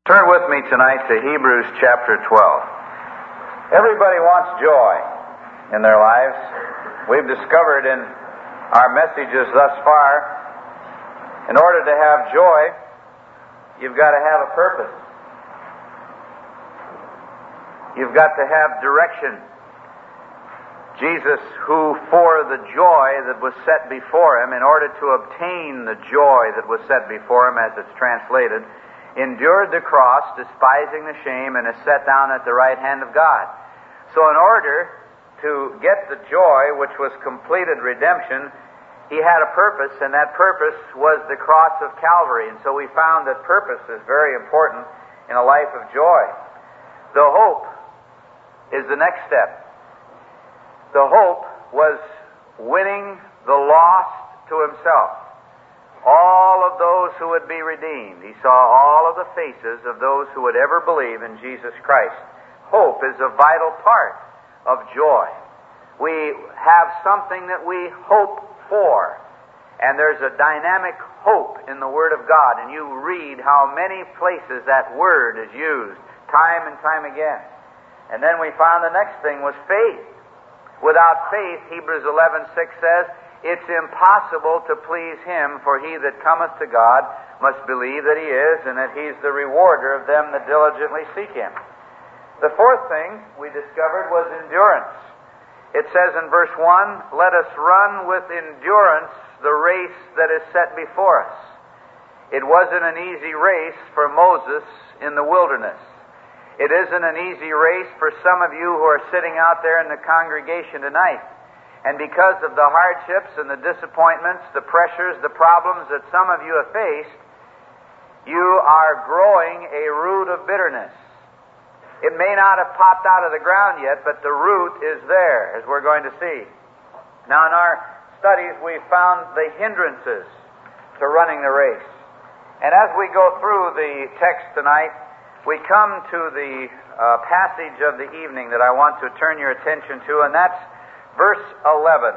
Turn with me tonight to Hebrews chapter 12. Everybody wants joy in their lives. We've discovered in our messages thus far, in order to have joy, you've got to have a purpose. You've got to have direction. Jesus, who for the joy that was set before him, in order to obtain the joy that was set before him, as it's translated, endured the cross, despising the shame, and is set down at the right hand of God. So in order to get the joy, which was completed redemption, he had a purpose, and that purpose was the cross of Calvary. And so we found that purpose is very important in a life of joy. The hope is the next step. The hope was winning the lost to himself. All of those who would be redeemed. He saw all of the faces of those who would ever believe in Jesus Christ. Hope is a vital part of joy. We have something that we hope for, and there's a dynamic hope in the Word of God, and you read how many places that word is used, time and time again. And then we found the next thing was faith. Without faith, Hebrews 11:6 says, it's impossible to please him, for he that cometh to God must believe that he is, and that he's the rewarder of them that diligently seek him. The fourth thing we discovered was endurance. It says in verse 1, let us run with endurance the race that is set before us. It wasn't an easy race for Moses in the wilderness. It isn't an easy race for some of you who are sitting out there in the congregation tonight. And because of the hardships and the disappointments, the pressures, the problems that some of you have faced, you are growing a root of bitterness. It may not have popped out of the ground yet, but the root is there, as we're going to see. Now, in our studies, we found the hindrances to running the race. And as we go through the text tonight, we come to the passage of the evening that I want to turn your attention to, and that's Verse 11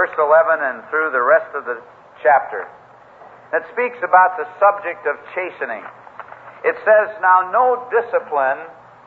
and through the rest of the chapter. It speaks about the subject of chastening. It says, now no discipline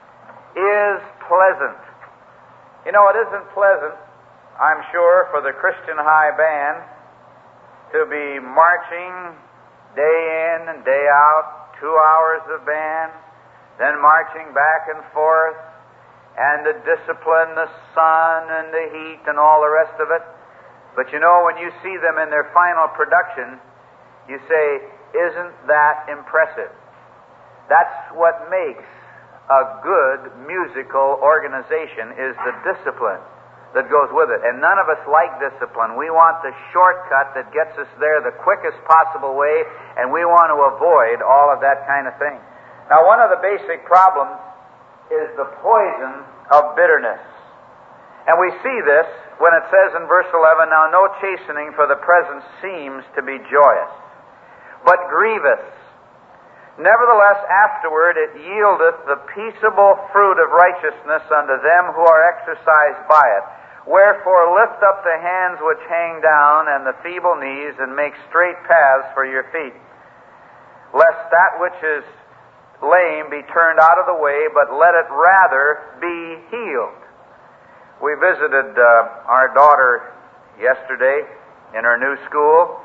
is pleasant. You know, it isn't pleasant, I'm sure, for the Christian High Band to be marching day in and day out, 2 hours of band, then marching back and forth, and the discipline, the sun and the heat and all the rest of it. But you know, when you see them in their final production, you say, isn't that impressive? That's what makes a good musical organization, is the discipline that goes with it. And none of us like discipline. We want the shortcut that gets us there the quickest possible way, and we want to avoid all of that kind of thing. Now, one of the basic problems is the poison of bitterness. And we see this when it says in verse 11, now no chastening for the present seems to be joyous, but grievous. Nevertheless, afterward it yieldeth the peaceable fruit of righteousness unto them who are exercised by it. Wherefore lift up the hands which hang down, and the feeble knees, and make straight paths for your feet, lest that which is lame be turned out of the way, but let it rather be healed. We visited our daughter yesterday in her new school,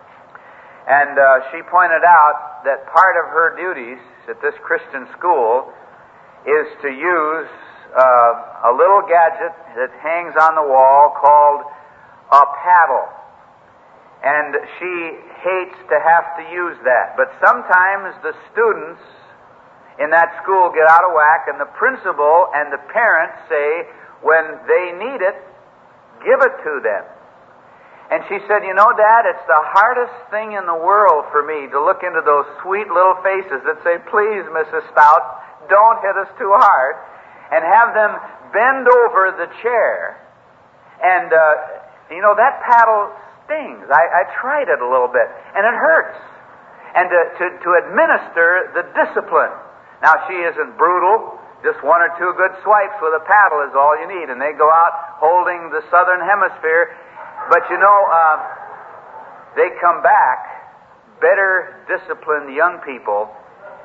and she pointed out that part of her duties at this Christian school is to use a little gadget that hangs on the wall called a paddle. And she hates to have to use that. But sometimes the students in that school get out of whack, and the principal and the parents say, when they need it, give it to them. And she said, you know, Dad, it's the hardest thing in the world for me to look into those sweet little faces that say, please, Mrs. Stout, don't hit us too hard, and have them bend over the chair. And, you know, that paddle stings. I tried it a little bit, and it hurts. And to administer the discipline. Now, she isn't brutal. Just one or two good swipes with a paddle is all you need. And they go out holding the southern hemisphere. But you know, they come back better disciplined young people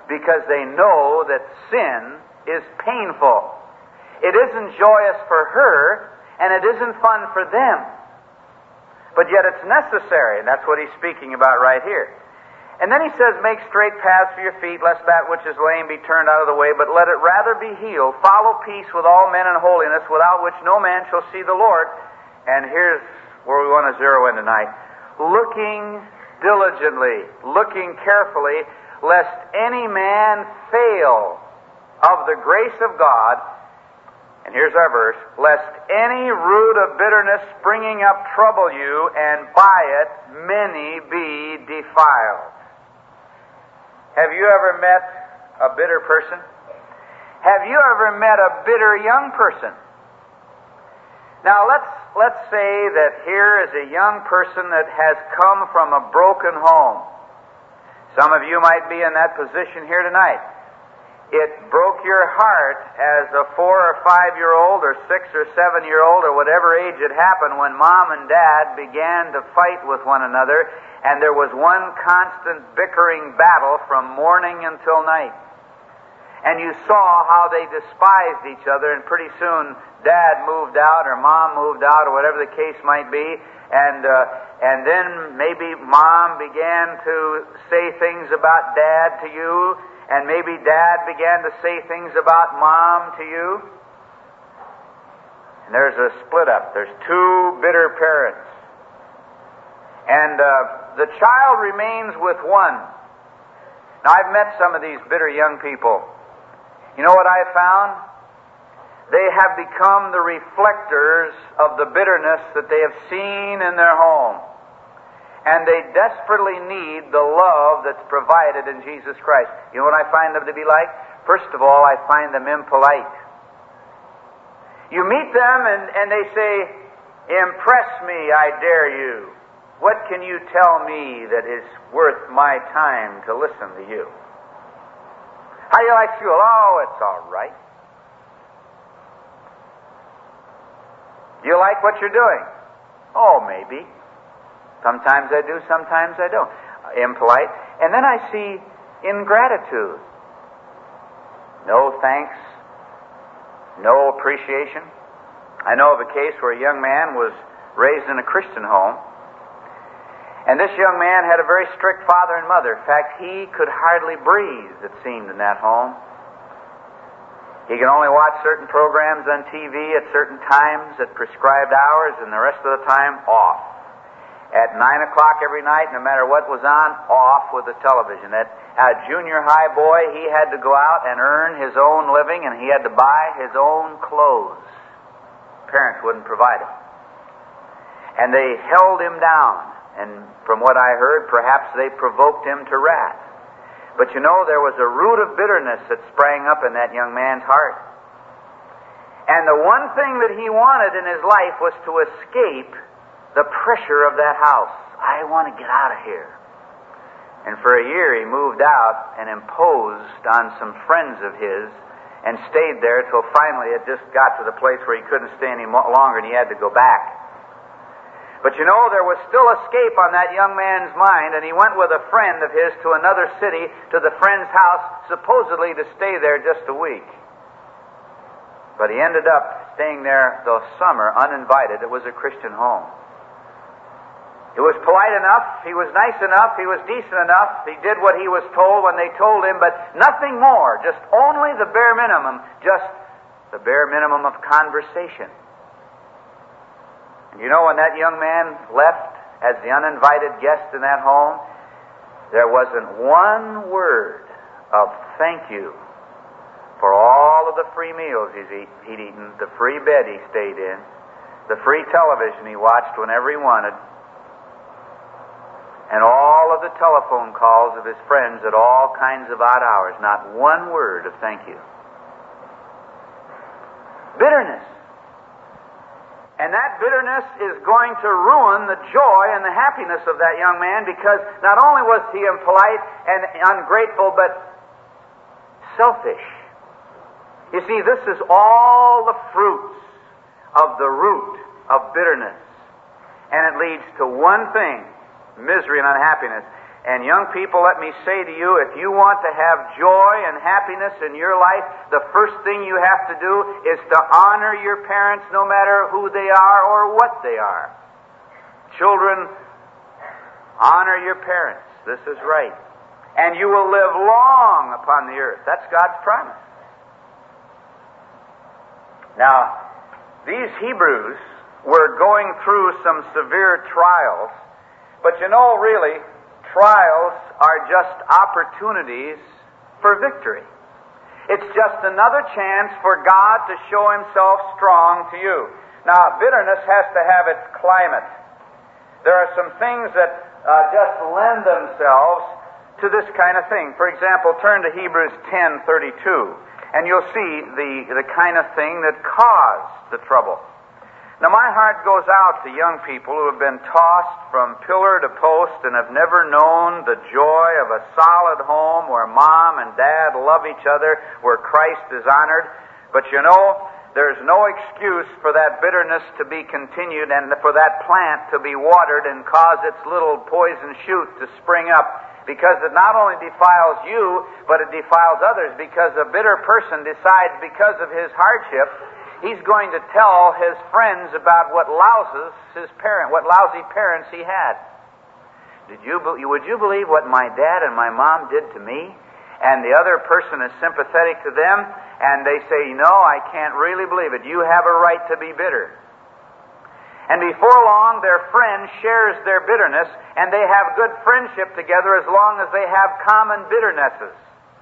because they know that sin is painful. It isn't joyous for her, and it isn't fun for them. But yet it's necessary, and that's what he's speaking about right here. And then he says, make straight paths for your feet, lest that which is lame be turned out of the way, but let it rather be healed. Follow peace with all men and holiness, without which no man shall see the Lord. And here's where we want to zero in tonight. Looking diligently, looking carefully, lest any man fail of the grace of God. And here's our verse, lest any root of bitterness springing up trouble you, and by it many be defiled. Have you ever met a bitter person? Have you ever met a bitter young person? Now let's say that here is a young person that has come from a broken home. Some of you might be in that position here tonight. It broke your heart as a 4 or 5-year-old or 6 or 7-year-old or whatever age it happened when Mom and Dad began to fight with one another, and there was one constant bickering battle from morning until night. And you saw how they despised each other, and pretty soon Dad moved out or Mom moved out or whatever the case might be, and then maybe Mom began to say things about Dad to you, and maybe Dad began to say things about Mom to you. And there's a split up. There's two bitter parents. And the child remains with one. Now, I've met some of these bitter young people. You know what I've found? They have become the reflectors of the bitterness that they have seen in their home. And they desperately need the love that's provided in Jesus Christ. You know what I find them to be like? First of all, I find them impolite. You meet them and they say, impress me, I dare you. What can you tell me that is worth my time to listen to you? How do you like school? Oh, it's all right. Do you like what you're doing? Oh, maybe. Sometimes I do, sometimes I don't. Impolite. And then I see ingratitude. No thanks. No appreciation. I know of a case where a young man was raised in a Christian home. And this young man had a very strict father and mother. In fact, he could hardly breathe, it seemed, in that home. He could only watch certain programs on TV at certain times, at prescribed hours, and the rest of the time, off. At 9 o'clock every night, no matter what was on, off with the television. At a junior high boy, he had to go out and earn his own living, and he had to buy his own clothes. Parents wouldn't provide it. And they held him down, and from what I heard, perhaps they provoked him to wrath. But you know, there was a root of bitterness that sprang up in that young man's heart. And the one thing that he wanted in his life was to escape the pressure of that house. I want to get out of here. And for a year he moved out and imposed on some friends of his and stayed there till finally it just got to the place where he couldn't stay any longer and he had to go back. But you know, there was still escape on that young man's mind, and he went with a friend of his to another city, to the friend's house, supposedly to stay there just a week. But he ended up staying there the summer uninvited. It was a Christian home. He was polite enough, he was nice enough, he was decent enough, he did what he was told when they told him, but nothing more, just only the bare minimum, just the bare minimum of conversation. And you know, when that young man left as the uninvited guest in that home, there wasn't one word of thank you for all of the free meals he'd eaten, the free bed he stayed in, the free television he watched whenever he wanted, and all of the telephone calls of his friends at all kinds of odd hours. Not one word of thank you. Bitterness. And that bitterness is going to ruin the joy and the happiness of that young man, because not only was he impolite and ungrateful, but selfish. You see, this is all the fruits of the root of bitterness. And it leads to one thing: misery and unhappiness. And young people, let me say to you, if you want to have joy and happiness in your life, the first thing you have to do is to honor your parents no matter who they are or what they are. Children, honor your parents. This is right. And you will live long upon the earth. That's God's promise. Now, these Hebrews were going through some severe trials, but you know, really, trials are just opportunities for victory. It's just another chance for God to show Himself strong to you. Now, bitterness has to have its climate. There are some things that just lend themselves to this kind of thing. For example, turn to Hebrews 10:32, and you'll see the kind of thing that caused the trouble. Now, my heart goes out to young people who have been tossed from pillar to post and have never known the joy of a solid home where mom and dad love each other, where Christ is honored. But you know, there's no excuse for that bitterness to be continued and for that plant to be watered and cause its little poison shoot to spring up, because it not only defiles you, but it defiles others, because a bitter person decides because of his hardship he's going to tell his friends about what lousy parents he had. Would you believe what my dad and my mom did to me? And the other person is sympathetic to them, and they say, no, I can't really believe it. You have a right to be bitter. And before long, their friend shares their bitterness, and they have good friendship together as long as they have common bitternesses.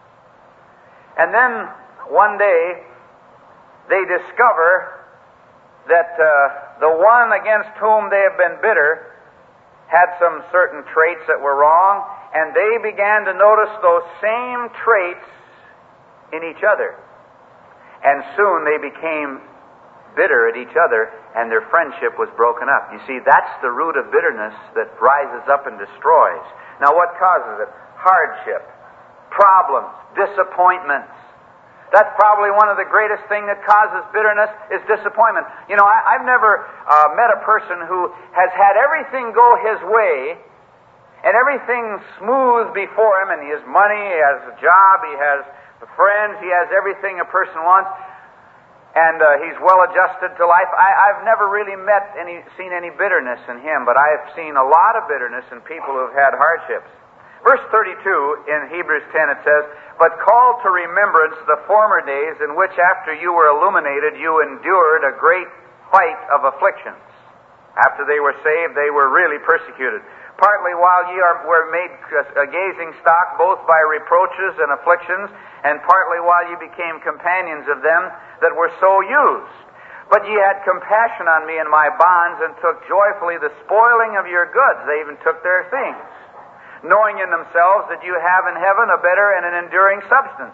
And then, one day, they discover that the one against whom they have been bitter had some certain traits that were wrong, and they began to notice those same traits in each other. And soon they became bitter at each other, and their friendship was broken up. You see, that's the root of bitterness that rises up and destroys. Now, what causes it? Hardship, problems, disappointments. That's probably one of the greatest things that causes bitterness is disappointment. You know, I've never met a person who has had everything go his way and everything smooth before him, and he has money, he has a job, he has friends, he has everything a person wants, and he's well adjusted to life. I've never really seen any bitterness in him, but I have seen a lot of bitterness in people who have had hardships. Verse 32 in Hebrews 10, it says, "But call to remembrance the former days in which after you were illuminated you endured a great fight of afflictions." After they were saved, they were really persecuted. "Partly while ye were made a gazing stock both by reproaches and afflictions, and partly while ye became companions of them that were so used. But ye had compassion on me in my bonds, and took joyfully the spoiling of your goods." They even took their things, "knowing in themselves that you have in heaven a better and an enduring substance."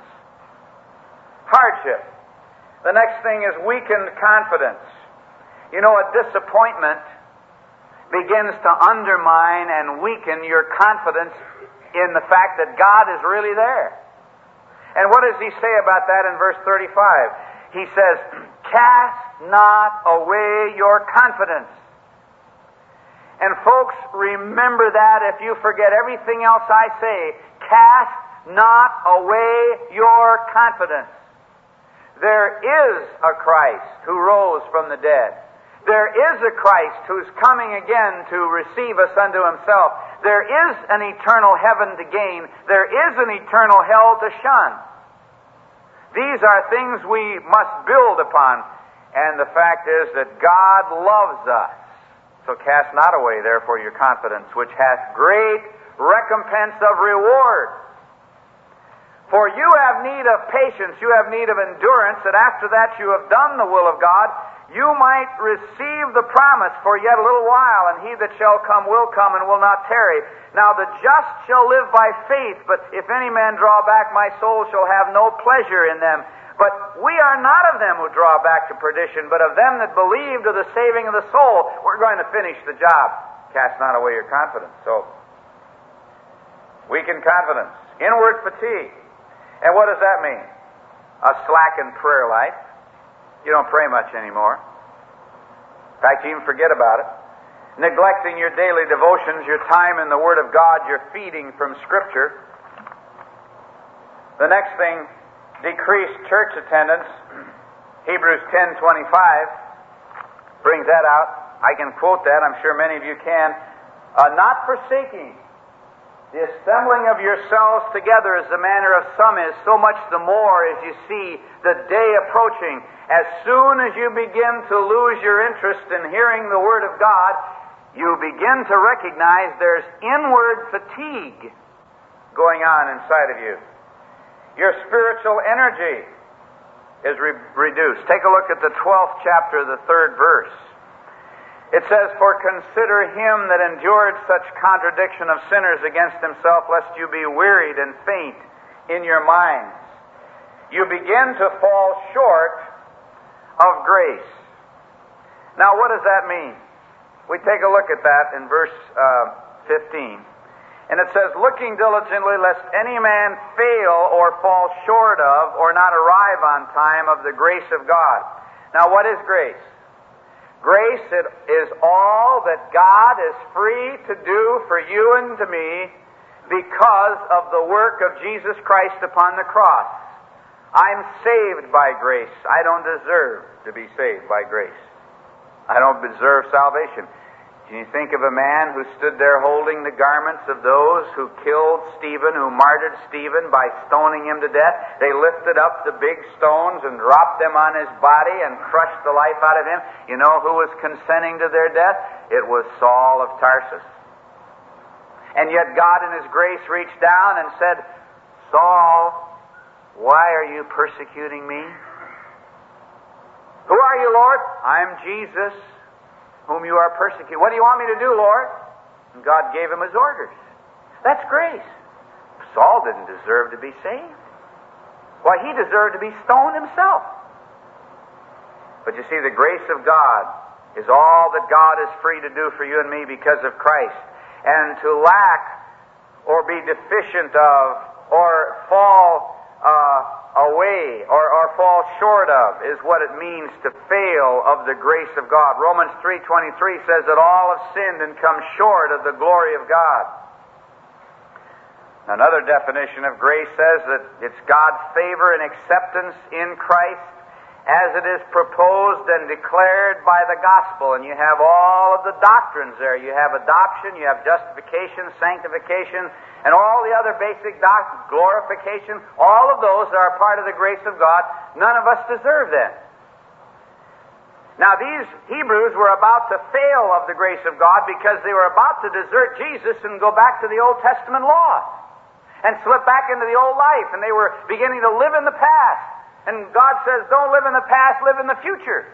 Hardship. The next thing is weakened confidence. You know, a disappointment begins to undermine and weaken your confidence in the fact that God is really there. And what does he say about that in verse 35? He says, "Cast not away your confidence." And folks, remember that if you forget everything else I say, cast not away your confidence. There is a Christ who rose from the dead. There is a Christ who's coming again to receive us unto himself. There is an eternal heaven to gain. There is an eternal hell to shun. These are things we must build upon. And the fact is that God loves us. So cast not away, therefore, your confidence, which hath great recompense of reward. For you have need of patience, you have need of endurance, that after that you have done the will of God, you might receive the promise for yet a little while, and he that shall come will come and will not tarry. Now the just shall live by faith, but if any man draw back, my soul shall have no pleasure in them. But we are not of them who draw back to perdition, but of them that believe to the saving of the soul. We're going to finish the job. Cast not away your confidence. So, weakened confidence. Inward fatigue. And what does that mean? A slackened prayer life. You don't pray much anymore. In fact, you even forget about it. neglecting your daily devotions, your time in the Word of God, your feeding from Scripture. The next thing, decreased church attendance. Hebrews 10:25 brings that out. I can quote that. I'm sure many of you can. Not forsaking the assembling of yourselves together as the manner of some is, so much the more as you see the day approaching. As soon as you begin to lose your interest in hearing the Word of God, you begin to recognize there's inward fatigue going on inside of you. Your spiritual energy is reduced. Take a look at the 12th chapter, the 3rd verse. It says, "For consider him that endured such contradiction of sinners against himself, lest you be wearied and faint in your minds. You begin to fall short of grace." Now, what does that mean? We take a look at that in verse 15. And it says, "Looking diligently, lest any man fail or fall short of, or not arrive on time of the grace of God." Now, what is grace? Grace is all that God is free to do for you and to me because of the work of Jesus Christ upon the cross. I'm saved by grace. I don't deserve to be saved by grace. I don't deserve salvation. Can you think of a man who stood there holding the garments of those who killed Stephen, who martyred Stephen by stoning him to death? They lifted up the big stones and dropped them on his body and crushed the life out of him. You know who was consenting to their death? It was Saul of Tarsus. And yet God in His grace reached down and said, "Saul, why are you persecuting me?" "Who are you, Lord?" "I'm Jesus, whom you are persecuting." "What do you want me to do, Lord?" And God gave him His orders. That's grace. Saul didn't deserve to be saved. Why, he deserved to be stoned himself. But you see, the grace of God is all that God is free to do for you and me because of Christ. And to lack or be deficient of or fall away or fall short of is what it means to fail of the grace of God. Romans 3:23 says that all have sinned and come short of the glory of God. Another definition of grace says that it's God's favor and acceptance in Christ as it is proposed and declared by the gospel. And you have all of the doctrines there. You have adoption, you have justification, sanctification, and all the other basic doctrines, glorification. All of those are part of the grace of God. None of us deserve them. Now, these Hebrews were about to fail of the grace of God because they were about to desert Jesus and go back to the Old Testament law and slip back into the old life. And they were beginning to live in the past. And God says, don't live in the past, live in the future.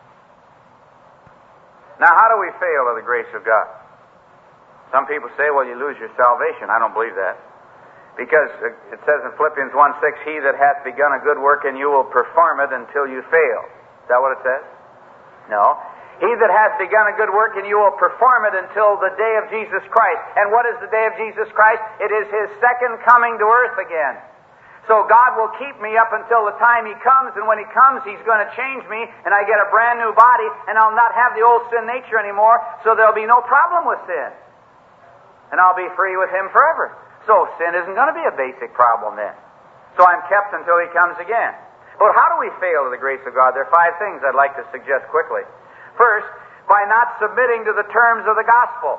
Now, how do we fail of the grace of God? Some people say, well, you lose your salvation. I don't believe that. Because it says in Philippians 1:6, "He that hath begun a good work in you will perform it until you fail." Is that what it says? No. "He that hath begun a good work in you will perform it until the day of Jesus Christ." And what is the day of Jesus Christ? It is His second coming to earth again. So God will keep me up until the time He comes, and when He comes, He's going to change me, and I get a brand new body, and I'll not have the old sin nature anymore, so there'll be no problem with sin. And I'll be free with Him forever. So sin isn't going to be a basic problem then. So I'm kept until He comes again. But how do we fail of the grace of God? There are 5 things I'd like to suggest quickly. First, by not submitting to the terms of the gospel.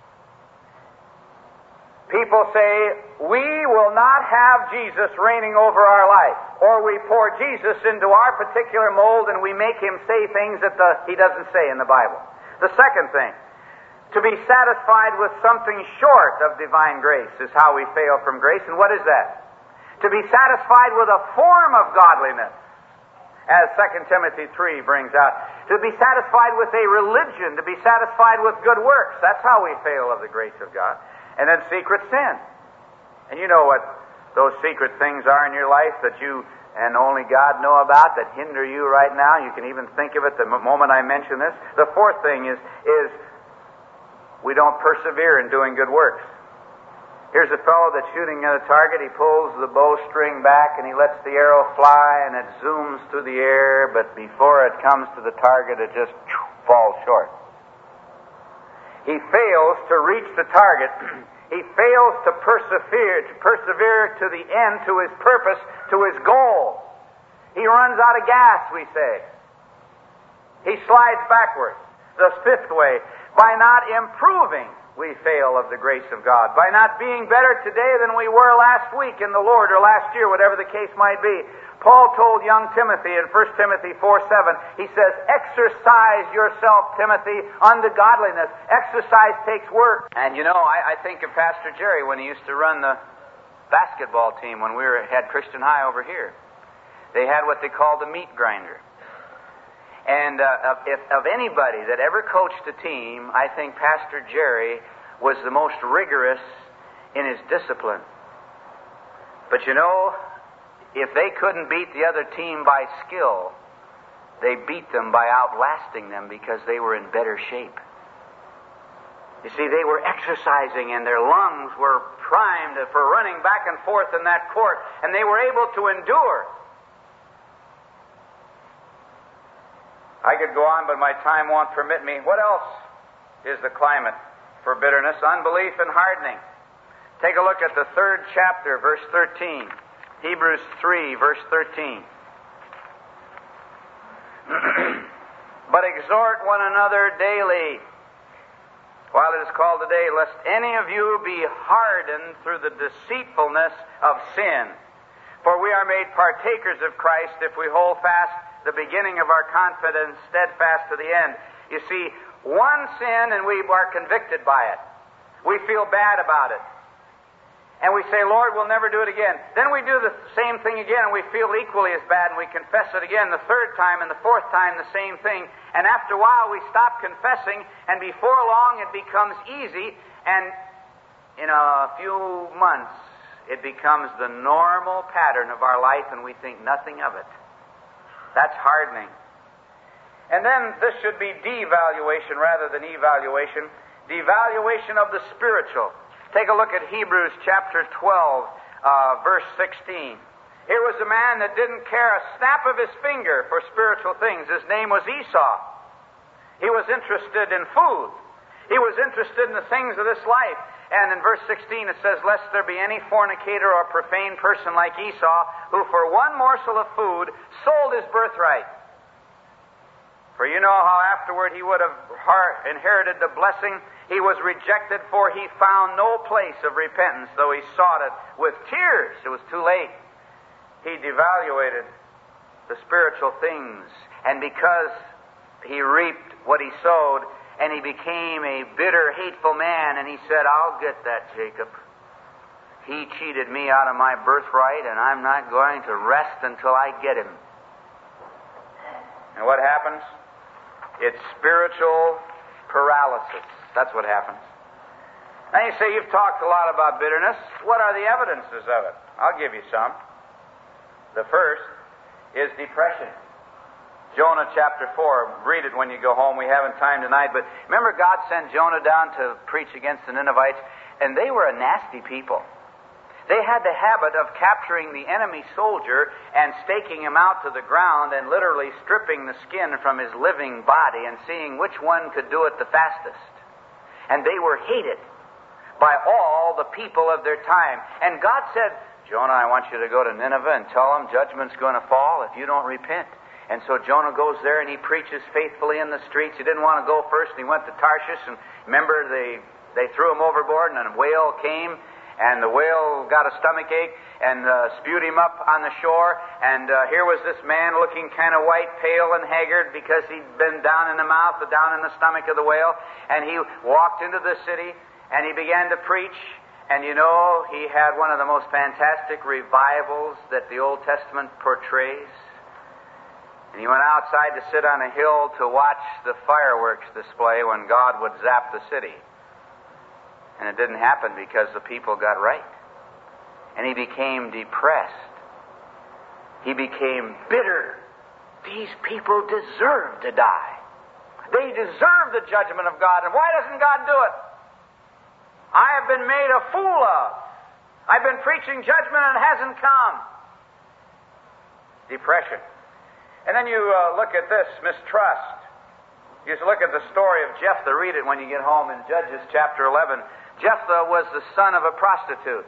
People say, we will not have Jesus reigning over our life. Or we pour Jesus into our particular mold and we make Him say things that He doesn't say in the Bible. The second thing, to be satisfied with something short of divine grace is how we fail from grace. And what is that? To be satisfied with a form of godliness, as 2 Timothy 3 brings out. To be satisfied with a religion, to be satisfied with good works. That's how we fail of the grace of God. And then secret sin. And you know what those secret things are in your life that you and only God know about that hinder you right now. You can even think of it the moment I mention this. The fourth thing is we don't persevere in doing good works. Here's a fellow that's shooting at a target. He pulls the bowstring back and he lets the arrow fly and it zooms through the air, but before it comes to the target it just falls short. he fails to reach the target. He fails to persevere to the end, to his purpose, to his goal. He runs out of gas, we say. He slides backwards. The fifth way, by not improving, we fail of the grace of God. By not being better today than we were last week in the Lord, or last year, whatever the case might be. Paul told young Timothy in 1 Timothy 4:7, he says, exercise yourself, Timothy, unto godliness. Exercise takes work. And you know, I think of Pastor Jerry when he used to run the basketball team when we had Christian High over here. They had what they called the meat grinder. And of anybody that ever coached a team, I think Pastor Jerry was the most rigorous in his discipline. But you know, if they couldn't beat the other team by skill, they beat them by outlasting them because they were in better shape. You see, they were exercising and their lungs were primed for running back and forth in that court, and they were able to endure. I could go on, but my time won't permit me. What else is the climate for bitterness? Unbelief and hardening. Take a look at the 3rd chapter, verse 13. Hebrews 3, verse 13. But exhort one another daily, while it is called today, lest any of you be hardened through the deceitfulness of sin. For we are made partakers of Christ if we hold fast the beginning of our confidence steadfast to the end. You see, one sin and we are convicted by it. We feel bad about it. And we say, Lord, we'll never do it again. Then we do the same thing again and we feel equally as bad and we confess it again the 3rd time and the 4th time the same thing. And after a while we stop confessing and before long it becomes easy, and in a few months it becomes the normal pattern of our life and we think nothing of it. That's hardening. And then this should be devaluation rather than evaluation. Devaluation of the spiritual. Take a look at Hebrews chapter 12, verse 16. Here was a man that didn't care a snap of his finger for spiritual things. His name was Esau. He was interested in food. He was interested in the things of this life. And in verse 16 it says, lest there be any fornicator or profane person like Esau, who for one morsel of food sold his birthright. For you know how afterward he would have inherited the blessing. He was rejected, for he found no place of repentance, though he sought it with tears. It was too late. He devaluated the spiritual things, and because he reaped what he sowed, and he became a bitter, hateful man, and he said, I'll get that Jacob. He cheated me out of my birthright, and I'm not going to rest until I get him. And what happens? It's spiritual paralysis. That's what happens. Now you say, you've talked a lot about bitterness. What are the evidences of it? I'll give you some. The first is depression. Jonah chapter 4. Read it when you go home. We haven't time tonight. But remember, God sent Jonah down to preach against the Ninevites, and they were a nasty people. They had the habit of capturing the enemy soldier and staking him out to the ground and literally stripping the skin from his living body and seeing which one could do it the fastest. And they were hated by all the people of their time. And God said, Jonah, I want you to go to Nineveh and tell them judgment's going to fall if you don't repent. And so Jonah goes there and he preaches faithfully in the streets. He didn't want to go first, and he went to Tarshish. And remember, they threw him overboard, and a whale came, and the whale got a stomach ache and spewed him up on the shore. And here was this man looking kind of white, pale, and haggard because he'd been down in the mouth, down in the stomach of the whale. And he walked into the city, and he began to preach. And you know, he had one of the most fantastic revivals that the Old Testament portrays. And he went outside to sit on a hill to watch the fireworks display when God would zap the city. And it didn't happen because the people got right. And he became depressed. He became bitter. These people deserve to die. They deserve the judgment of God. And why doesn't God do it? I have been made a fool of. I've been preaching judgment and it hasn't come. Depression. And then you look at this, mistrust. You just look at the story of Jephthah. Read it when you get home in Judges chapter 11. Jephthah was the son of a prostitute,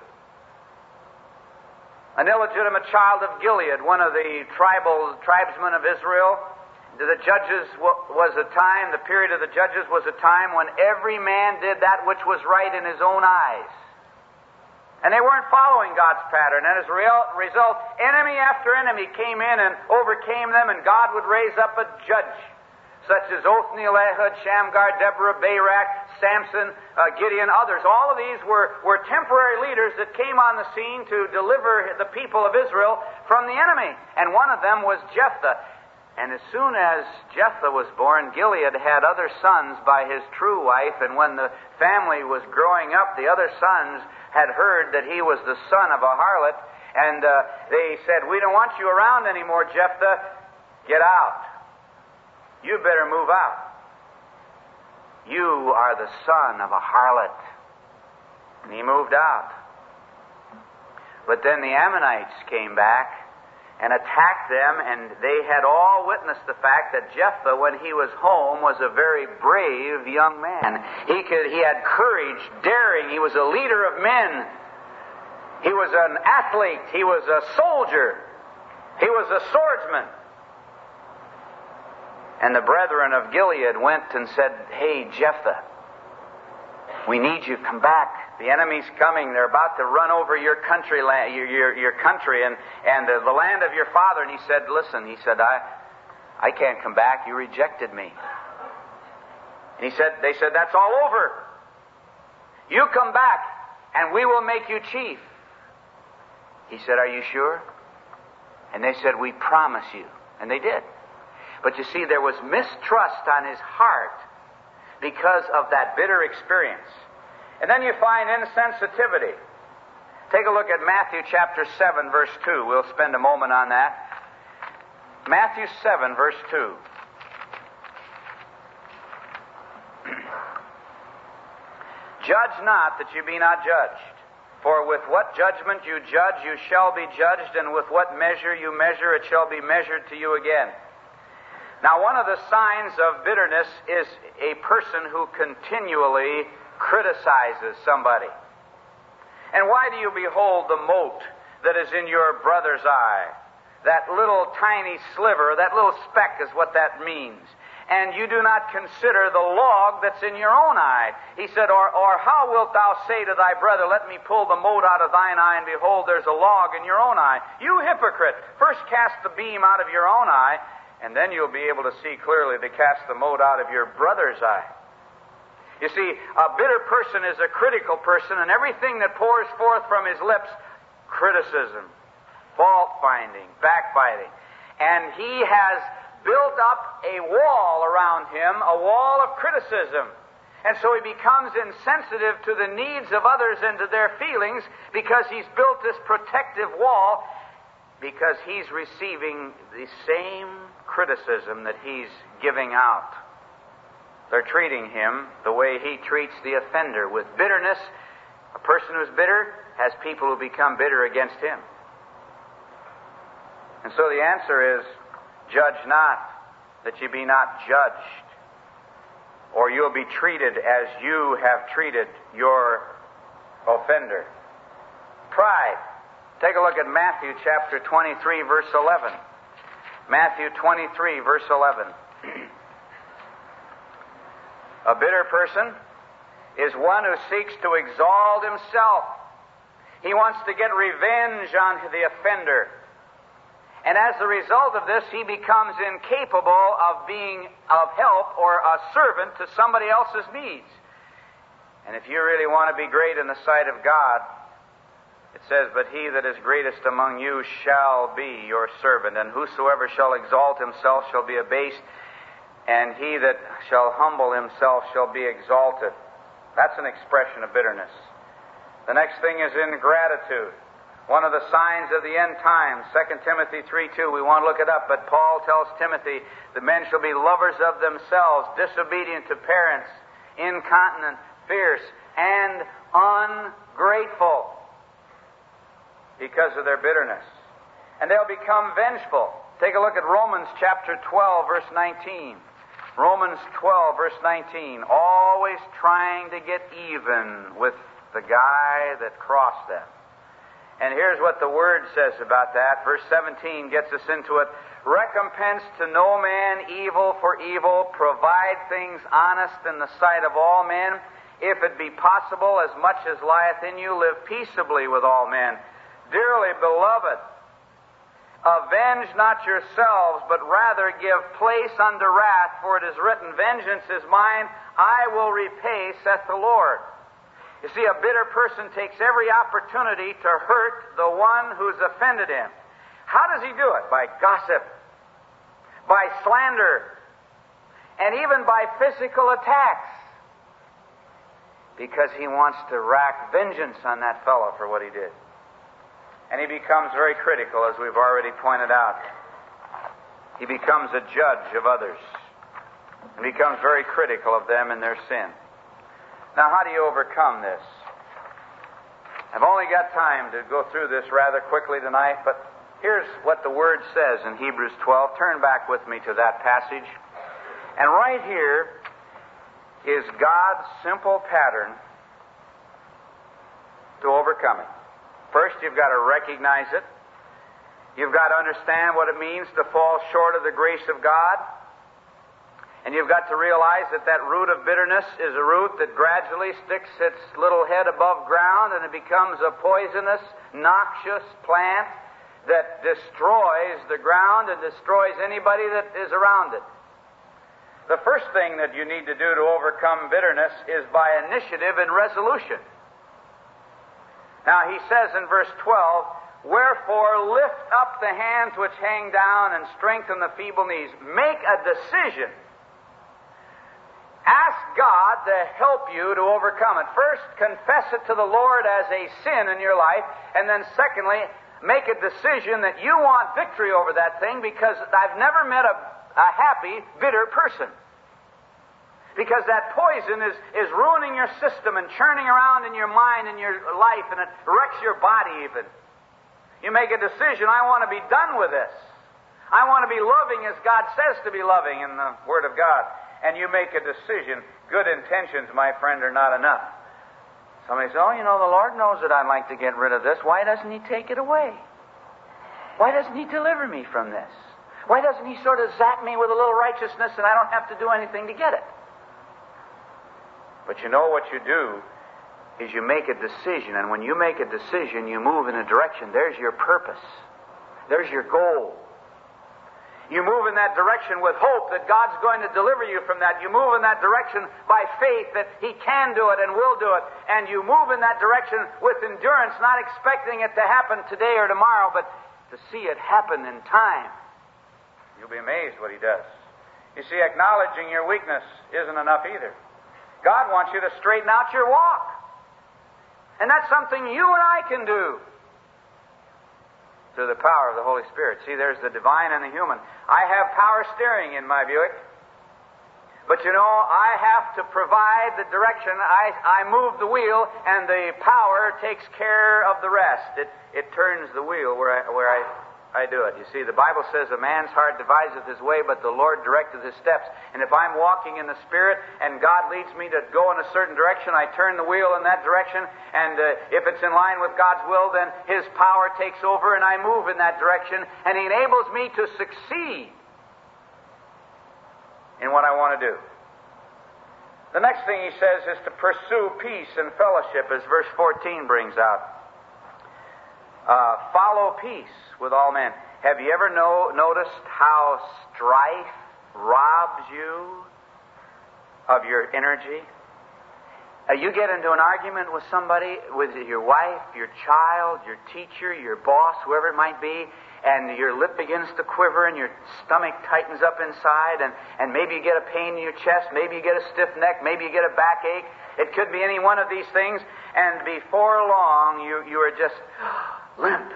an illegitimate child of Gilead, one of the tribesmen of Israel. The period of the Judges was a time when every man did that which was right in his own eyes. And they weren't following God's pattern. And as a result, enemy after enemy came in and overcame them, and God would raise up a judge, such as Othniel, Ehud, Shamgar, Deborah, Barak, Samson, Gideon, others. All of these were temporary leaders that came on the scene to deliver the people of Israel from the enemy. And one of them was Jephthah. And as soon as Jephthah was born, Gilead had other sons by his true wife, and when the family was growing up, the other sons had heard that he was the son of a harlot, and they said, "We don't want you around anymore, Jephthah. Get out. You better move out. You are the son of a harlot." And he moved out. But then the Ammonites came back and attacked them, and they had all witnessed the fact that Jephthah, when he was home, was a very brave young man. He had courage, daring. He was a leader of men. He was an athlete. He was a soldier. He was a swordsman. And the brethren of Gilead went and said, "Hey, Jephthah, we need you. Come back. The enemy's coming. They're about to run over your country, your country, and the land of your father." And he said, "Listen," he said, I can't come back. You rejected me." And they said, "That's all over. You come back, and we will make you chief." He said, "Are you sure?" And they said, "We promise you." And they did. But you see, there was mistrust on his heart because of that bitter experience. And then you find insensitivity. Take a look at Matthew chapter 7, verse 2. We'll spend a moment on that. Matthew 7, verse 2. "Judge not that you be not judged. For with what judgment you judge, you shall be judged, and with what measure you measure, it shall be measured to you again." Now, one of the signs of bitterness is a person who continually criticizes somebody. And why do you behold the mote that is in your brother's eye? That little tiny sliver, that little speck is what that means. And you do not consider the log that's in your own eye. He said, or how wilt thou say to thy brother, "Let me pull the mote out of thine eye, and behold, there's a log in your own eye"? You hypocrite! First cast the beam out of your own eye, and then you'll be able to see clearly to cast the mote out of your brother's eye. You see, a bitter person is a critical person, and everything that pours forth from his lips, criticism, fault-finding, backbiting. And he has built up a wall around him, a wall of criticism. And so he becomes insensitive to the needs of others and to their feelings because he's built this protective wall, because he's receiving the same criticism that he's giving out. They're treating him the way he treats the offender, with bitterness. A person who's bitter has people who become bitter against him. And so the answer is, judge not, that ye be not judged, or you'll be treated as you have treated your offender. Pride. Take a look at Matthew chapter 23, verse 11. Matthew 23, verse 11. A bitter person is one who seeks to exalt himself. He wants to get revenge on the offender. And as a result of this, he becomes incapable of being of help or a servant to somebody else's needs. And if you really want to be great in the sight of God, it says, "But he that is greatest among you shall be your servant, and whosoever shall exalt himself shall be abased, and he that shall humble himself shall be exalted." That's an expression of bitterness. The next thing is ingratitude. One of the signs of the end times, 2 Timothy 3:2, we won't look it up, but Paul tells Timothy, "The men shall be lovers of themselves, disobedient to parents, incontinent, fierce, and ungrateful," because of their bitterness. And they'll become vengeful. Take a look at Romans chapter 12, verse 19. Romans 12, verse 19, always trying to get even with the guy that crossed them. And here's what the Word says about that. Verse 17 gets us into it. Recompense to no man evil for evil. Provide things honest in the sight of all men. If it be possible, as much as lieth in you, live peaceably with all men. Dearly beloved, avenge not yourselves, but rather give place unto wrath, for it is written, Vengeance is mine, I will repay, saith the Lord. You see, a bitter person takes every opportunity to hurt the one who's offended him. How does he do it? By gossip, by slander, and even by physical attacks. Because he wants to wreak vengeance on that fellow for what he did. And he becomes very critical, as we've already pointed out. He becomes a judge of others. And becomes very critical of them and their sin. Now, how do you overcome this? I've only got time to go through this rather quickly tonight, but here's what the Word says in Hebrews 12. Turn back with me to that passage. And right here is God's simple pattern to overcoming. First, you've got to recognize it. You've got to understand what it means to fall short of the grace of God. And you've got to realize that that root of bitterness is a root that gradually sticks its little head above ground, and it becomes a poisonous, noxious plant that destroys the ground and destroys anybody that is around it. The first thing that you need to do to overcome bitterness is by initiative and resolution. Now, he says in verse 12, Wherefore lift up the hands which hang down and strengthen the feeble knees. Make a decision. Ask God to help you to overcome it. First, confess it to the Lord as a sin in your life, and then secondly, make a decision that you want victory over that thing, because I've never met a happy, bitter person. Because that poison is ruining your system and churning around in your mind and your life, and it wrecks your body even. You make a decision, I want to be done with this. I want to be loving as God says to be loving in the Word of God. And you make a decision. Good intentions, my friend, are not enough. Somebody says, the Lord knows that I'd like to get rid of this. Why doesn't He take it away? Why doesn't He deliver me from this? Why doesn't He sort of zap me with a little righteousness and I don't have to do anything to get it? But you know what you do is you make a decision, and when you make a decision, you move in a direction. There's your purpose. There's your goal. You move in that direction with hope that God's going to deliver you from that. You move in that direction by faith that He can do it and will do it. And you move in that direction with endurance, not expecting it to happen today or tomorrow, but to see it happen in time. You'll be amazed what He does. You see, acknowledging your weakness isn't enough either. God wants you to straighten out your walk. And that's something you and I can do. Through the power of the Holy Spirit. See, there's the divine and the human. I have power steering in my Buick. But I have to provide the direction. I move the wheel, and the power takes care of the rest. It turns the wheel where I do it. You see, the Bible says a man's heart deviseth his way, but the Lord directeth his steps. And if I'm walking in the Spirit and God leads me to go in a certain direction, I turn the wheel in that direction. And if it's in line with God's will, then His power takes over and I move in that direction. And He enables me to succeed in what I want to do. The next thing he says is to pursue peace and fellowship, as verse 14 brings out. Follow peace with all men. Have you ever noticed how strife robs you of your energy? You get into an argument with somebody, with your wife, your child, your teacher, your boss, whoever it might be, and your lip begins to quiver and your stomach tightens up inside, and maybe you get a pain in your chest, maybe you get a stiff neck, maybe you get a backache. It could be any one of these things, and before long you are just limp.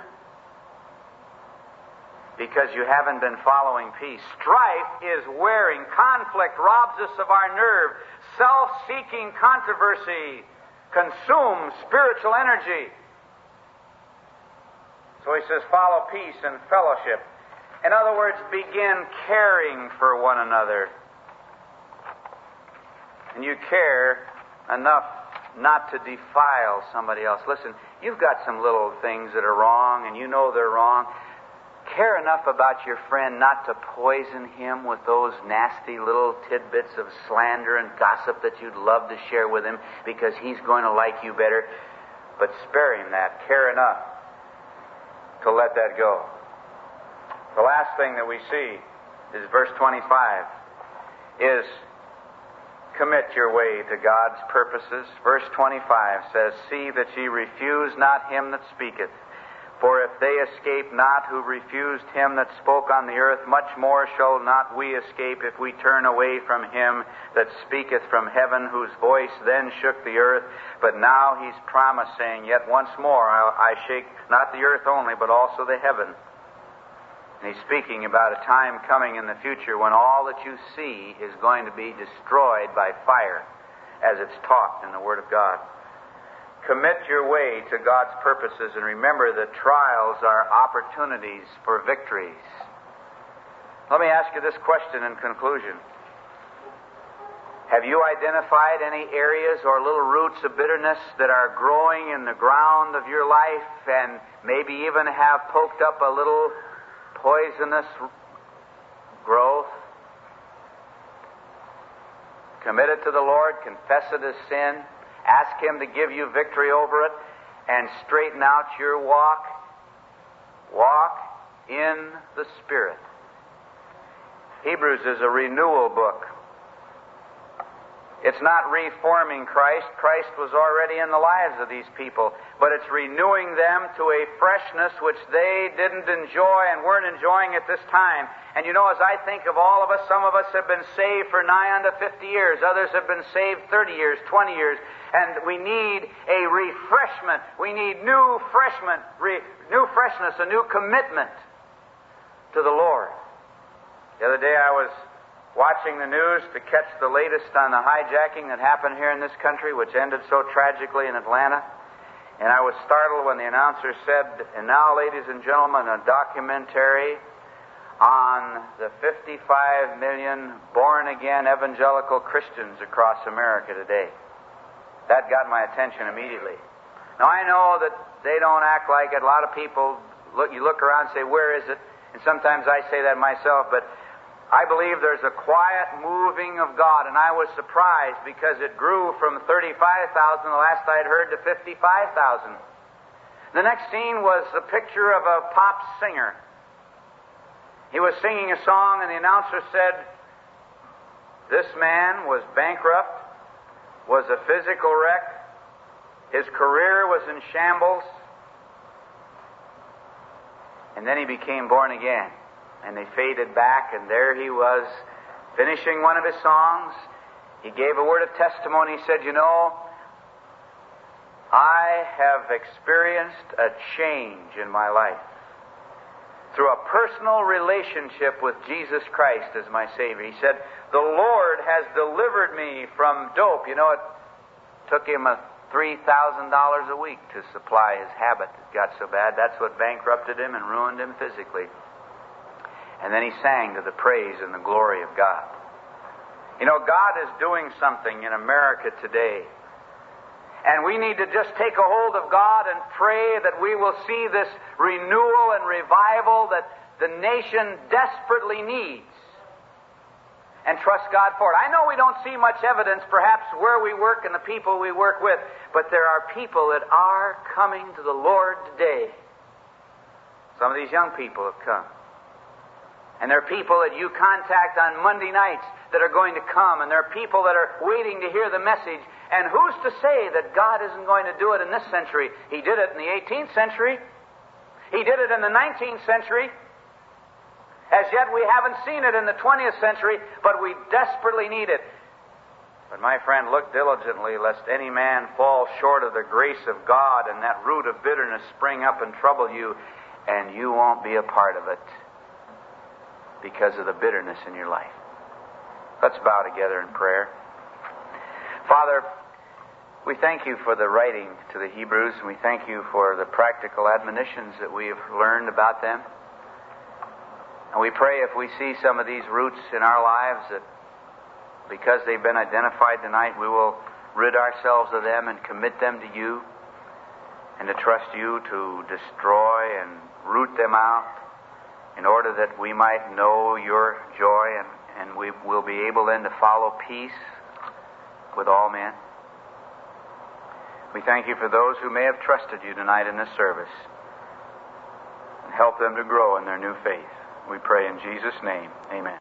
Because you haven't been following peace. Strife is wearing. Conflict robs us of our nerve. Self-seeking controversy consumes spiritual energy. So he says, follow peace and fellowship. In other words, begin caring for one another. and you care enough not to defile somebody else. Listen, you've got some little things that are wrong, and you know they're wrong. Care enough about your friend not to poison him with those nasty little tidbits of slander and gossip that you'd love to share with him because he's going to like you better. But spare him that. Care enough to let that go. The last thing that we see is verse 25 is commit your way to God's purposes. Verse 25 says, see that ye refuse not him that speaketh. For if they escape not who refused him that spoke on the earth, much more shall not we escape if we turn away from him that speaketh from heaven, whose voice then shook the earth. But now he's promised, saying, yet once more I shake not the earth only, but also the heaven. And he's speaking about a time coming in the future when all that you see is going to be destroyed by fire, as it's taught in the Word of God. Commit your way to God's purposes, and remember that trials are opportunities for victories. Let me ask you this question in conclusion. Have you identified any areas or little roots of bitterness that are growing in the ground of your life and maybe even have poked up a little poisonous growth? Commit it to the Lord, confess it as sin, ask Him to give you victory over it, and straighten out your walk. Walk in the Spirit. Hebrews is a renewal book. It's not reforming Christ. Christ was already in the lives of these people. But it's renewing them to a freshness which they didn't enjoy and weren't enjoying at this time. And you know, as I think of all of us, some of us have been saved for nigh unto 50 years. Others have been saved 30 years, 20 years. And we need a refreshment. We need new freshness, a new commitment to the Lord. The other day I was watching the news to catch the latest on the hijacking that happened here in this country, which ended so tragically in Atlanta. And I was startled when the announcer said, and now, ladies and gentlemen, a documentary on the 55 million born-again evangelical Christians across America today. That got my attention immediately. Now, I know that they don't act like it. A lot of people, you look around and say, where is it? And sometimes I say that myself, but I believe there's a quiet moving of God, and I was surprised because it grew from 35,000 the last I'd heard to 55,000. The next scene was a picture of a pop singer. He was singing a song, and the announcer said, this man was bankrupt, was a physical wreck, his career was in shambles, and then he became born again. And they faded back, and there he was, finishing one of his songs. He gave a word of testimony. He said, you know, I have experienced a change in my life through a personal relationship with Jesus Christ as my Savior. He said, the Lord has delivered me from dope. You know, it took him $3,000 a week to supply his habit. It got so bad. That's what bankrupted him and ruined him physically. And then he sang to the praise and the glory of God. You know, God is doing something in America today. And we need to just take a hold of God and pray that we will see this renewal and revival that the nation desperately needs. And trust God for it. I know we don't see much evidence, perhaps, where we work and the people we work with, but there are people that are coming to the Lord today. Some of these young people have come. And there are people that you contact on Monday nights that are going to come. And there are people that are waiting to hear the message. And who's to say that God isn't going to do it in this century? He did it in the 18th century. He did it in the 19th century. As yet we haven't seen it in the 20th century, but we desperately need it. But my friend, look diligently, lest any man fall short of the grace of God and that root of bitterness spring up and trouble you, and you won't be a part of it because of the bitterness in your life. Let's bow together in prayer. Father, we thank you for the writing to the Hebrews, and we thank you for the practical admonitions that we have learned about them. And we pray if we see some of these roots in our lives that because they've been identified tonight, we will rid ourselves of them and commit them to you, and to trust you to destroy and root them out in order that we might know your joy, and we will be able then to follow peace with all men. We thank you for those who may have trusted you tonight in this service, and help them to grow in their new faith. We pray in Jesus' name. Amen.